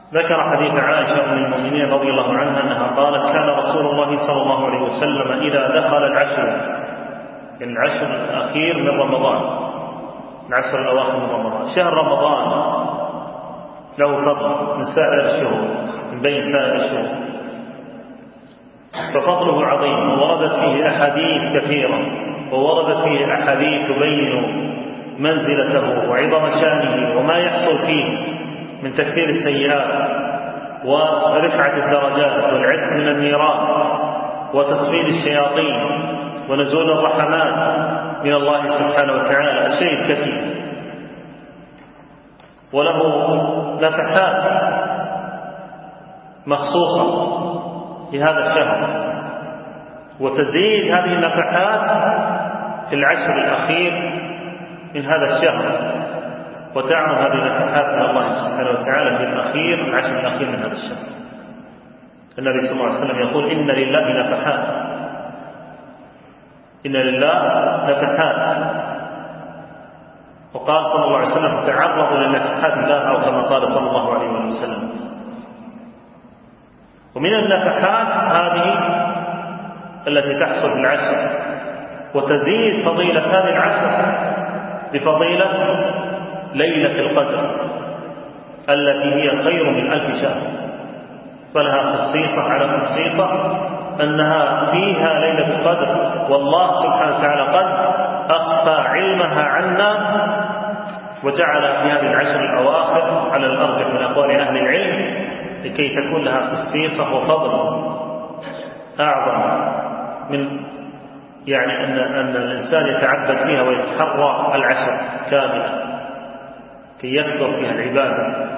ذكر حديث عائشة أم المؤمنين رضي الله عنها أنها قالت: كان رسول الله صلى الله عليه وسلم إذا دخل العشر الأخير من رمضان، العشر الأواخر من رمضان، شهر رمضان له فضل من سائر الشهور، من بين سائر الشهور، ففضله عظيم، ووردت فيه أحاديث كثيرة، ووردت فيه أحاديث تبين منزلته وعظم شأنه وما يحصل فيه من تكفير السيئات ورفعة الدرجات والعتق من النيران وتصفيد الشياطين ونزول الرحمات من الله سبحانه وتعالى، الشيء كثير، وله نفحات مخصوصة في هذا الشهر، وتزيد هذه النفحات في العشر الأخير من هذا الشهر، وتعرض هذه النفحات من الله سبحانه وتعالى في العشر الأخير من هذا الشهر. النبي صلى الله عليه وسلم يقول: إن لله نفحات، إن لله نفحات. وقال صلى الله عليه وسلم: تعرضوا للنفحات الله، أو كما قال صلى الله عليه وسلم. ومن النفحات هذه التي تحصل في العشر، وتزيد فضيلة هذه العشر بفضيلة ليلة القدر التي هي خير من 1000 شهر، فلها خصيصة على خصيصة أنها فيها ليلة القدر، والله سبحانه وتعالى قد أخفى علمها عنا وجعل في هذه العشر الأواخر على الأرجح من أقوال أهل العلم لكي تكون لها خصيصة وفضل أعظم من أن الإنسان يتعبد فيها ويتحرى العشر كاملة كي يكثر فيها العبادة.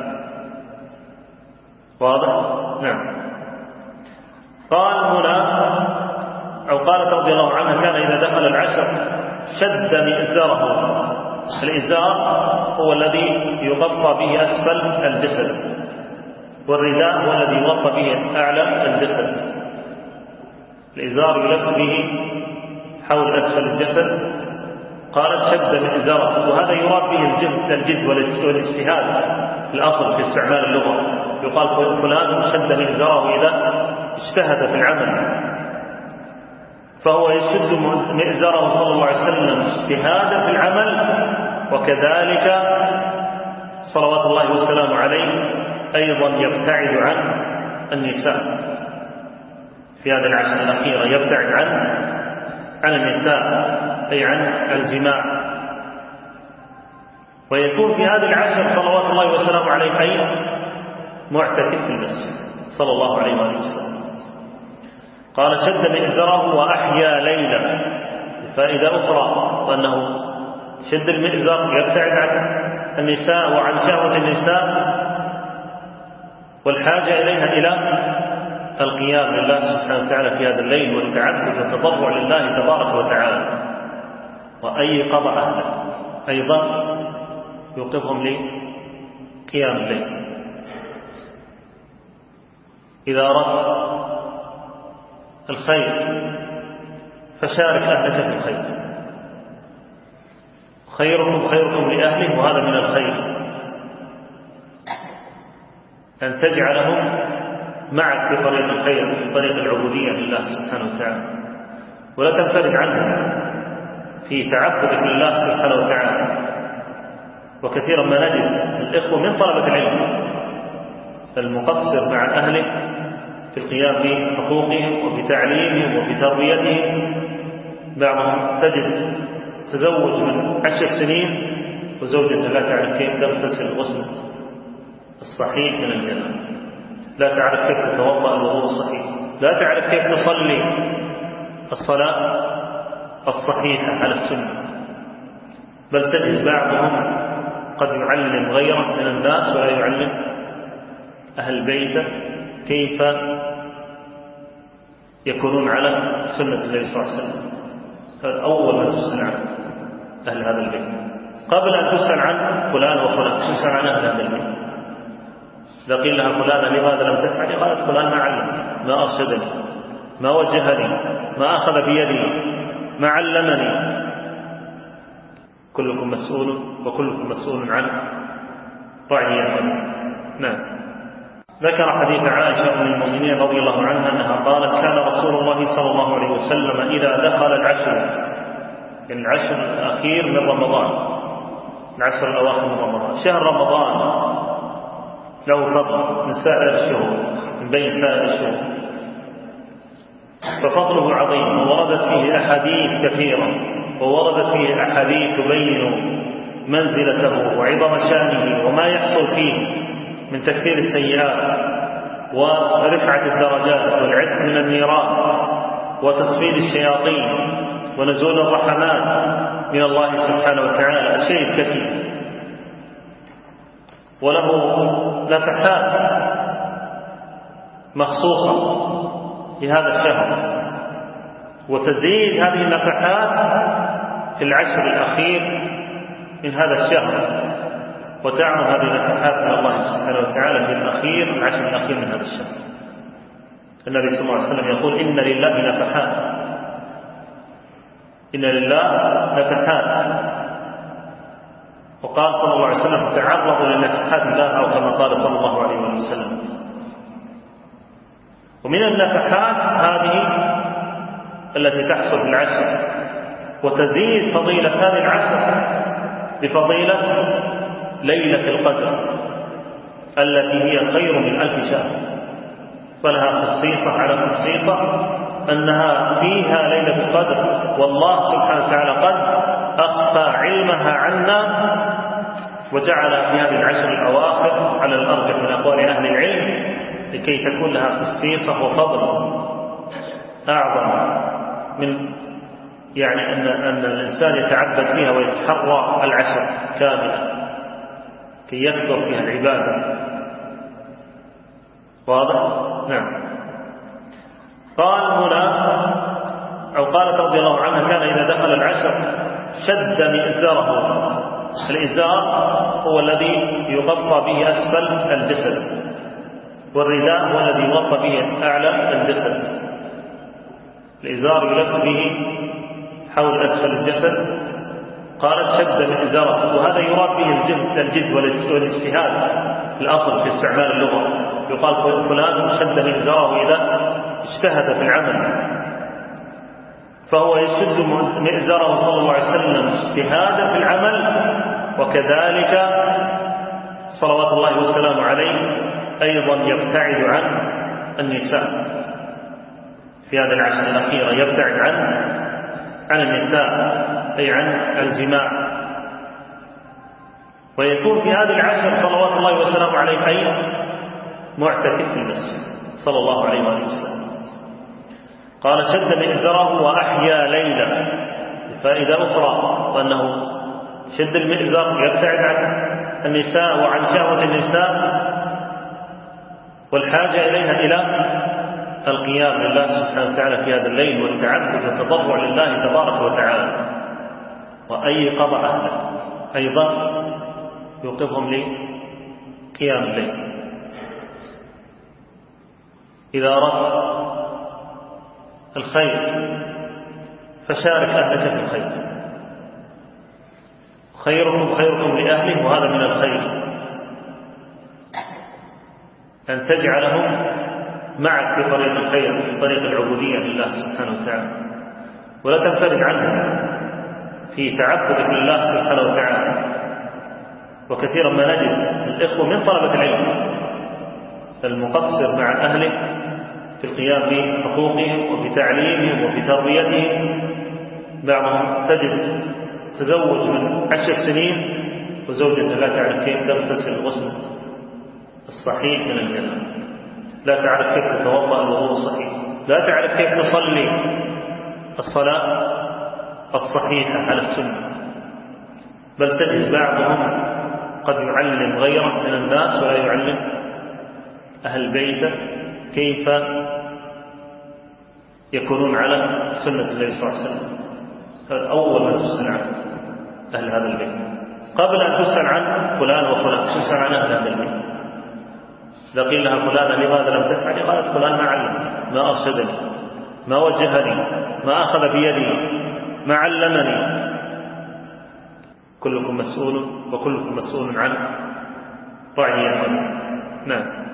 واضح؟ نعم. قال هنا، أو قالت رضي الله عنها: كان إذا دخل العشر شد مئزره. الإزار هو الذي يغطى به أسفل الجسد، والرداء هو الذي يغطى به أعلى الجسد. الإزار يلف به حول أسفل الجسد. قالت: شد مئزره، وهذا يراد به الجد والاجتهاد في الأصل في استعمال اللغة. يقال فلان شد مئزره إذا اجتهد في العمل، فهو يشد مئزره صلى الله عليه وسلم اجتهادا في العمل، وكذلك صلوات الله وسلامه عليه أيضا يبتعد عن النساء في هذه العشر الأخيرة، يبتعد عن النساء أي عن الجماع، ويكون في هذه العشر صلوات الله وسلامه عليه أي معتكف في المسجد صلى الله عليه وسلم. قال: شد مئزره وأحيا ليلة. فائدة أخرى، وأنه شد المئزر يبتعد عن النساء وعن شهوة النساء والحاجة إليها إلى القيام لله سبحانه وتعالى في هذا الليل والتعبد والتضرع لله تبارك وتعالى، وأيقظ أهله أيضا يوقظهم لقيام الليل. إذا أردت الخير فشارك أهلك في الخير، خيركم لأهله، وهذا من الخير أن تجعلهم معك في طريق الخير، في طريق العبودية لله سبحانه وتعالى، ولا تنفرد عنهم في تعبدك لله سبحانه وتعالى. وكثيرا ما نجد الإخوة من طلبة العلم المقصر مع أهله في القيام بحقوقهم وفي تعليمهم وفي تربيتهم. بعضهم تجد تزوج من 10 سنين وزوجته لا تعرف كيف تغتسل الغسل الصحيح من الجنة، لا تعرف كيف تتوضأ الوضوء الصحيح، لا تعرف كيف تصلي الصلاة الصحيحة على السنة، بل تجد بعضهم قد يعلم غيره من الناس ولا يعلم أهل بيته كيف يكونون على سنة النبي صلى الله عليه وسلم. هذا أول ما تسأل عن أهل هذا البيت، قبل أن تسأل عن فلان وفلان تسأل عن أهل هذا البيت. إذا قيل لها فلانة لماذا لم تفعل؟ قالت: فلان ما علمني، ما أرشدني، ما وجهني، ما أخذ بيدي، ما علمني. كلكم مسؤول وكلكم مسؤول عن رعيته. نعم. ذكر حديث عائشة أم المؤمنين رضي الله عنها أنها قالت كان رسول الله صلى الله عليه وسلم إذا دخل العشر، العشر الأخير من رمضان، العشر الأواخر من رمضان، شهر رمضان له فضل من سائر الشهور، من بين سائر الشهور، ففضله عظيم، ووردت فيه أحاديث كثيرة، ووردت فيه أحاديث تبين منزلته وعظم شأنه وما يحصل فيه من تكفير السيئات ورفعة الدرجات والعتق من النيران وتصفيد الشياطين ونزول الرحمات من الله سبحانه وتعالى، شيء كثير، وله نفحات مخصوصة في هذا الشهر، وتزيد هذه النفحات في العشر الأخير من هذا الشهر، وتعظم هذه النفحات من الله سبحانه وتعالى في الأخير، العشر الأخير من هذا الشهر. النبي صلى الله عليه وسلم يقول إن لله نفحات، إن لله نفحات، وقال صلى الله عليه وسلم تعرضوا للنفحات الله، أو كما قال صلى الله عليه وسلم. ومن النفحات هذه التي تحصل في العشر، وتزيد فضيلة هذه العشر بفضيلة ليلة القدر التي هي خير من 1000 شهر، فلها خصيصة على خصيصة أنها فيها ليلة القدر، والله سبحانه وتعالى قد أخفى علمها عنا وجعل في هذه العشر الأواخر على الأرجح من أقوال أهل العلم لكي تكون لها خصيصة وفضل أعظم من يعني أن الإنسان يتعبد فيها ويتحرى العشر كاملة كي يكثر فيها العبادة. واضح؟ نعم. قال هنا أو قالت رضي الله عنها كان إذا دخل العشر شد مئزره. الإزار هو الذي يغطى به أسفل الجسد، والرداء هو الذي يغطى به أعلى الجسد. الإزار يلف به حول أسفل الجسد. قالت شد مئزره، وهذا يراد به الجد والاجتهاد الأصل في استعمال اللغة. يقال فلان شد مئزره إذا اجتهد في العمل، فهو يشد مئزره صلى الله عليه وسلم اجتهادا في العمل، وكذلك صلوات الله وسلامه عليه أيضا يبتعد عن النساء في هذه العشر الأخيرة، يبتعد عن النساء أي عن الجماع، ويكون في هذه العشر صلوات الله وسلامه عليه أي معتكف في المسجد صلى الله عليه وسلم. قال شد مئزره وأحيا ليلة. فائدة أخرى وأنه شد المئزر يبتعد عن النساء وعن شهوة النساء والحاجة إليها إلى القيام لله سبحانه وتعالى في هذا الليل والتعبد والتضرع لله تبارك وتعالى، وأيقظ أهله أيضا يوقظهم لقيام الليل. إذا أردت الخير فشارك أهلك في الخير، خيركم لأهله، وهذا من الخير أن تجعلهم معك في طريق الخير، في طريق العبودية لله سبحانه وتعالى، ولا تنفرد عنهم في تعبدك لله سبحانه وتعالى. وكثيرا ما نجد الإخوة من طلبة العلم المقصر مع أهله في القيام بحقوقهم وفي تعليمهم وفي تربيتهم. بعضهم تجد تزوج من 10 سنين وزوجته لا تعرف كيف تغتسل الغسل الصحيح من الجنة، لا تعرف كيف تتوضأ الوضوء الصحيح، لا تعرف كيف تصلي الصلاة الصحيحة على السنة، بل تجد بعضهم قد يعلم غيره من الناس ولا يعلم أهل بيته كيف يكونون على سنة النبي صلى الله عليه وسلم. هذا أول ما تسأل عن أهل هذا البيت قبل أن تسأل عن فلان وفلان، تسأل عن أهل هذا البيت. إذا قيل لها فلانة لماذا لم تفعل؟ قالت فلان ما علمني، ما أرشدني، ما وجهني، ما أخذ بيدي، ما علمني. كلكم مسؤول وكلكم مسؤول عن رعيته. نعم.